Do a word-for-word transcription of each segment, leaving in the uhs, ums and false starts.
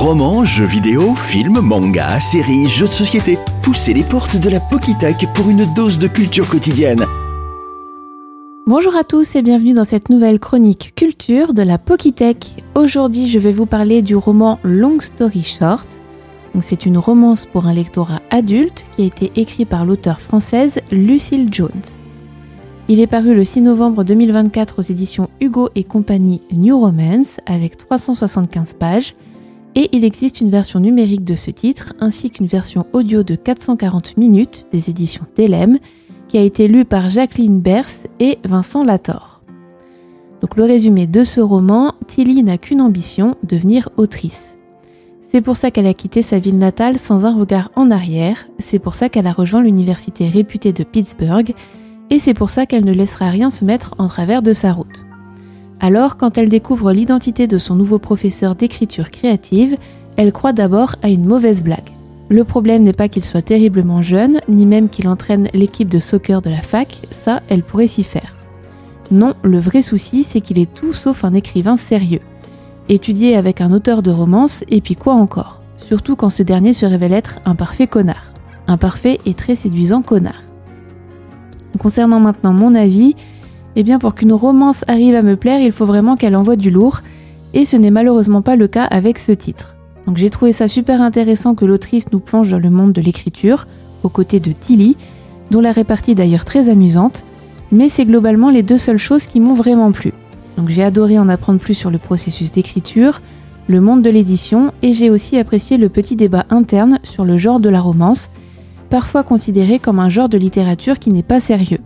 Romans, jeux vidéo, films, mangas, séries, jeux de société. Poussez les portes de la Pokitech pour une dose de culture quotidienne. Bonjour à tous et bienvenue dans cette nouvelle chronique culture de la Pokitech. Aujourd'hui, je vais vous parler du roman Long Story Short. Donc, c'est une romance pour un lectorat adulte qui a été écrit par l'auteure française Lucille Jones. Il est paru le six novembre deux mille vingt-quatre aux éditions Hugo et compagnie New Romance avec trois cent soixante-quinze pages et il existe une version numérique de ce titre ainsi qu'une version audio de quatre cent quarante minutes des éditions Telem qui a été lue par Jacqueline Bers et Vincent Lator. Donc le résumé de ce roman, Tilly n'a qu'une ambition, devenir autrice. C'est pour ça qu'elle a quitté sa ville natale sans un regard en arrière, c'est pour ça qu'elle a rejoint l'université réputée de Pittsburgh et c'est pour ça qu'elle ne laissera rien se mettre en travers de sa route. Alors, quand elle découvre l'identité de son nouveau professeur d'écriture créative, elle croit d'abord à une mauvaise blague. Le problème n'est pas qu'il soit terriblement jeune, ni même qu'il entraîne l'équipe de soccer de la fac, ça, elle pourrait s'y faire. Non, le vrai souci, c'est qu'il est tout sauf un écrivain sérieux. Étudié avec un auteur de romance, et puis quoi encore ? Surtout quand ce dernier se révèle être un parfait connard. Un parfait et très séduisant connard. Concernant maintenant mon avis, eh bien pour qu'une romance arrive à me plaire, il faut vraiment qu'elle envoie du lourd, et ce n'est malheureusement pas le cas avec ce titre. Donc j'ai trouvé ça super intéressant que l'autrice nous plonge dans le monde de l'écriture, aux côtés de Tilly, dont la répartie est d'ailleurs très amusante, mais c'est globalement les deux seules choses qui m'ont vraiment plu. Donc j'ai adoré en apprendre plus sur le processus d'écriture, le monde de l'édition, et j'ai aussi apprécié le petit débat interne sur le genre de la romance, parfois considéré comme un genre de littérature qui n'est pas sérieux.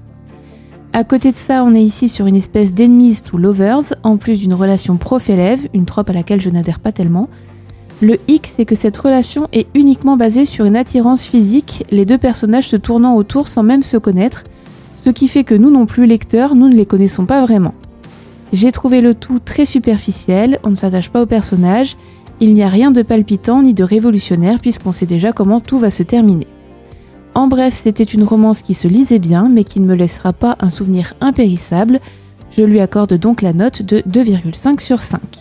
À côté de ça, on est ici sur une espèce d'enemies to lovers, en plus d'une relation prof-élève, une trope à laquelle je n'adhère pas tellement. Le hic, c'est que cette relation est uniquement basée sur une attirance physique, les deux personnages se tournant autour sans même se connaître, ce qui fait que nous non plus lecteurs, nous ne les connaissons pas vraiment. J'ai trouvé le tout très superficiel, on ne s'attache pas aux personnages, il n'y a rien de palpitant ni de révolutionnaire puisqu'on sait déjà comment tout va se terminer. En bref, c'était une romance qui se lisait bien, mais qui ne me laissera pas un souvenir impérissable. Je lui accorde donc la note de deux virgule cinq sur cinq.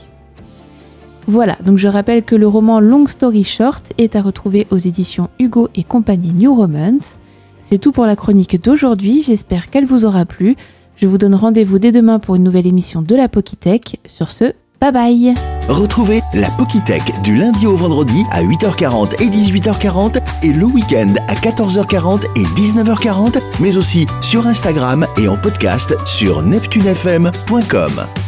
Voilà, donc je rappelle que le roman Long Story Short est à retrouver aux éditions Hugo et compagnie New Romance. C'est tout pour la chronique d'aujourd'hui, j'espère qu'elle vous aura plu. Je vous donne rendez-vous dès demain pour une nouvelle émission de la Pokitech. Sur ce, bye bye. Retrouvez la Pokitech du lundi au vendredi à huit heures quarante et dix-huit heures quarante et le week-end à quatorze heures quarante et dix-neuf heures quarante, mais aussi sur Instagram et en podcast sur neptune f m point com.